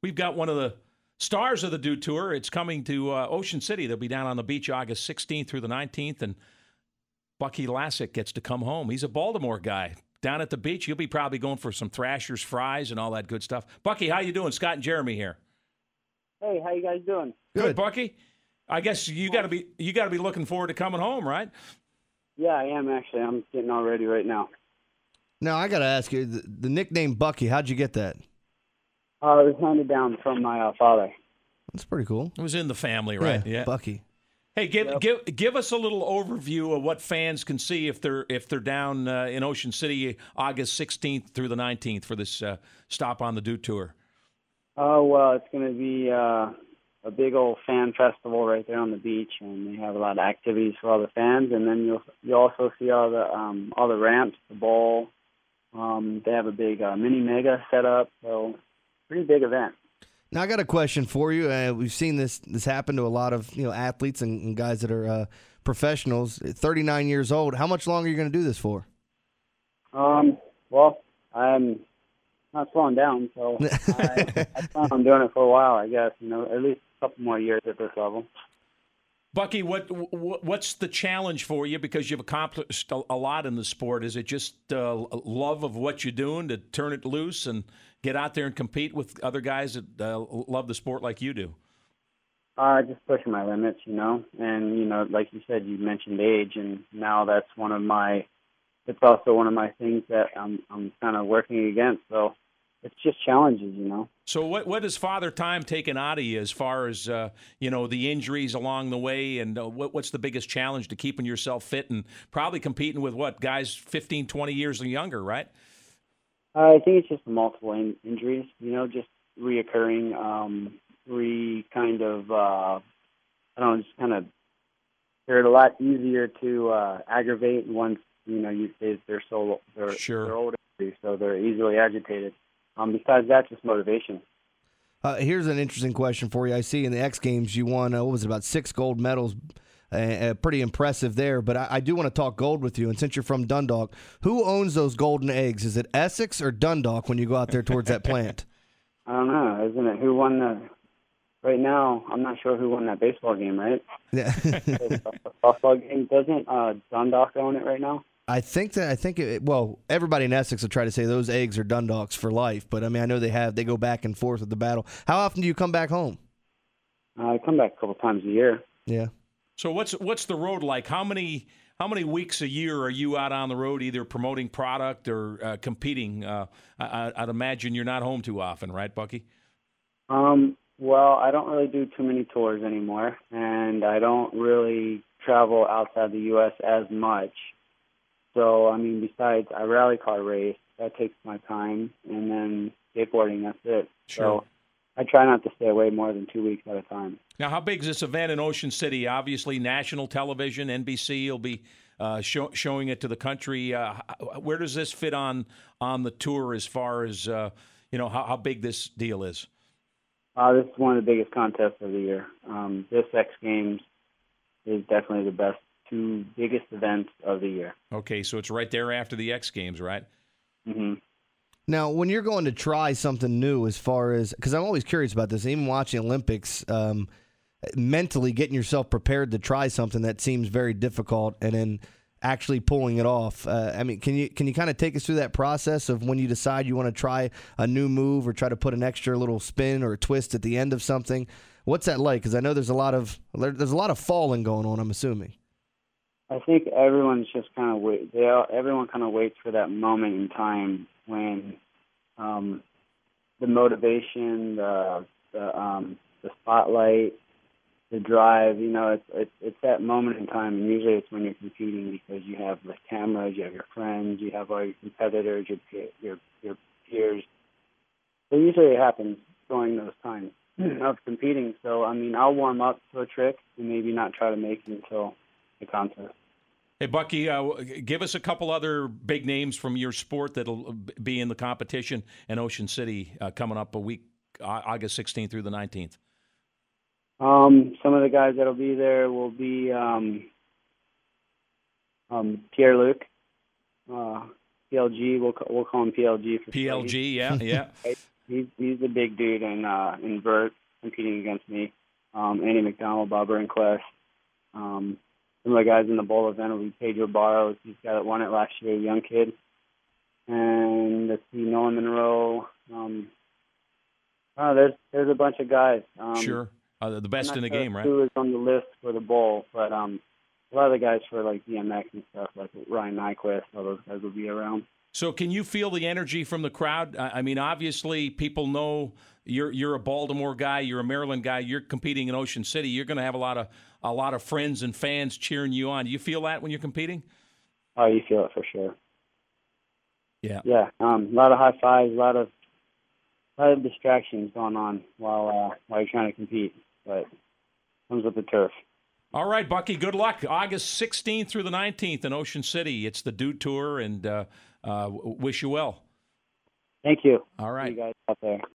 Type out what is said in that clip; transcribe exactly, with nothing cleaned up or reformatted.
we've got one of the stars of the Dew Tour. It's coming to uh, Ocean City. They'll be down on the beach August sixteenth through the nineteenth, and Bucky Lasek gets to come home. He's a Baltimore guy. Down at the beach, you'll be probably going for some Thrashers fries and all that good stuff. Bucky, how you doing? Scott and Jeremy here. Hey, how you guys doing? Good, Good Bucky. I guess you got to be you got to be looking forward to coming home, right? Yeah, I am actually. I'm getting all ready right now. Now I got to ask you, the, the nickname Bucky. How'd you get that? Uh, it was handed down from my uh, father. That's pretty cool. It was in the family, right? Yeah, yeah. Bucky. Hey, give Yep. give give us a little overview of what fans can see if they're if they're down uh, in Ocean City August sixteenth through the nineteenth for this uh, stop on the Dew Tour. Oh, well, it's going to be uh, a big old fan festival right there on the beach, and they have a lot of activities for all the fans. And then you'll you'll also see all the um, all the ramps, the bowl. Um, they have a big uh, mini mega set up, so pretty big event. Now I got a question for you. Uh, we've seen this this happen to a lot of you know athletes and, and guys that are uh, professionals. thirty-nine years old. How much longer are you going to do this for? Um, well, I'm not slowing down, so I, I plan on doing it for a while. I guess you know at least a couple more years at this level. Bucky, what what's the challenge for you? Because you've accomplished a lot in the sport. Is it just uh, love of what you're doing to turn it loose and get out there and compete with other guys that uh, love the sport like you do? Uh, just pushing my limits, you know, and you know, like you said, you mentioned age, and now that's one of my. It's also one of my things that I'm I'm kind of working against. So it's just challenges, you know. So what what has Father Time taken out of you as far as uh, you know the injuries along the way, and uh, what what's the biggest challenge to keeping yourself fit and probably competing with what guys fifteen, twenty years and younger, right? I think it's just the multiple in- injuries, you know, just reoccurring, um, re kind of, uh, I don't know, just kind of, they're a lot easier to uh, aggravate once, you know, you say they're so, they're, Sure. they're older, so they're easily agitated. Um, besides that, just motivation. Uh, here's an interesting question for you. I see in the X Games you won, uh, what was it, about six gold medals. Uh, uh, pretty impressive there, but I, I do want to talk gold with you. And since you're from Dundalk, who owns those golden eggs? Is it Essex or Dundalk when you go out there towards that plant? I don't know, isn't it? Who won the, right now, I'm not sure who won that baseball game, right? Yeah. The softball game, doesn't uh, Dundalk own it right now? I think that I think it, well, everybody in Essex will try to say those eggs are Dundalks for life, but I mean I know they have they go back and forth with the battle. How often do you come back home? Uh, I come back a couple times a year. Yeah. So what's what's the road like? How many how many weeks a year are you out on the road, either promoting product or uh, competing? Uh, I, I'd imagine you're not home too often, right, Bucky? Um, well, I don't really do too many tours anymore, and I don't really travel outside the U S as much. So, I mean, besides I rally car race, that takes my time, and then skateboarding, that's it. Sure. So I try not to stay away more than two weeks at a time. Now, how big is this event in Ocean City? Obviously, national television, N B C will be uh, show, showing it to the country. Uh, where does this fit on on the tour as far as, uh, you know, how, how big this deal is? Uh, this is one of the biggest contests of the year. Um, this X Games is definitely the best two biggest events of the year. Okay, so it's right there after the X Games, right? Mm-hmm. Now, when you're going to try something new, as far as because I'm always curious about this, even watching Olympics, um, mentally getting yourself prepared to try something that seems very difficult, and then actually pulling it off. Uh, I mean, can you can you kind of take us through that process of when you decide you want to try a new move or try to put an extra little spin or a twist at the end of something? What's that like? Because I know there's a lot of there's a lot of falling going on, I'm assuming. I think everyone's just kind of wait. They all, everyone kind of waits for that moment in time when um, the motivation, the the, um, the spotlight, the drive. You know, it's, it's it's that moment in time, and usually it's when you're competing because you have the cameras, you have your friends, you have all your competitors, your pe- your your peers. So usually it happens during those times of competing. So I mean, I'll warm up to a trick and maybe not try to make it until the contest. Hey, Bucky, uh, give us a couple other big names from your sport that'll be in the competition in Ocean City uh, coming up a week, uh, August sixteenth through the nineteenth. Um, some of the guys that'll be there will be um, um, Pierre-Luc, uh, P L G. We'll we'll call him P L G for P L G, yeah, yeah. he's he's a big dude, and uh, in vert competing against me. Um, Andy McDonald, Bob Rehnquist. Um, some of the guys in the bowl event will be Pedro Barros. He's got won it last year, a young kid. And let's see, Nolan Monroe. Um, oh, there's there's a bunch of guys. Um, sure, uh, the best in the sure game, right? Who is on the list for the bowl? But um, a lot of the guys for like D M X and stuff, like Ryan Nyquist, all those guys will be around. So can you feel the energy from the crowd? I mean, obviously, people know you're you're a Baltimore guy, you're a Maryland guy, you're competing in Ocean City. You're going to have a lot of a lot of friends and fans cheering you on. Do you feel that when you're competing? Oh, you feel it for sure. Yeah. Yeah. Um, a lot of high fives, a lot of a lot of distractions going on while uh, while you're trying to compete, but it comes with the turf. All right, Bucky, good luck. August sixteenth through the nineteenth in Ocean City. It's the Dude Tour, and uh, uh, wish you well. Thank you. All right. See you guys out there.